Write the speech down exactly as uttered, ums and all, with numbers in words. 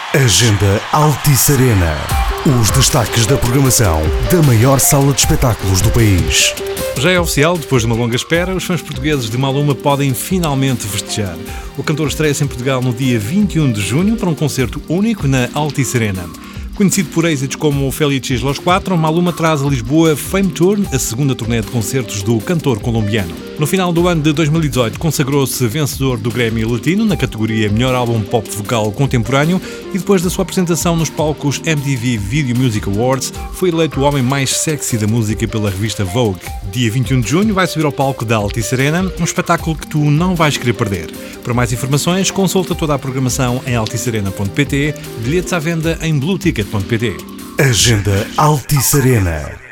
Agenda Altice Arena. Os destaques da programação da maior sala de espetáculos do país. Já é oficial, depois de uma longa espera, os fãs portugueses de Maluma podem finalmente festejar. O cantor estreia-se em Portugal no dia vinte e um de junho para um concerto único na Altice Arena. Conhecido por êxitos como Felices Los Quatro, Maluma traz a Lisboa Fame Tour, a segunda turnê de concertos do cantor colombiano. No final do ano de dois mil e dezoito, consagrou-se vencedor do Grammy Latino na categoria Melhor Álbum Pop Vocal Contemporâneo e depois da sua apresentação nos palcos M T V Video Music Awards, foi eleito o homem mais sexy da música pela revista Vogue. Dia vinte e um de junho vai subir ao palco da Altice Arena, um espetáculo que tu não vais querer perder. Para mais informações, consulta toda a programação em alticearena ponto pt, bilhetes à venda em blue ticket ponto pt. Agenda Altice Arena.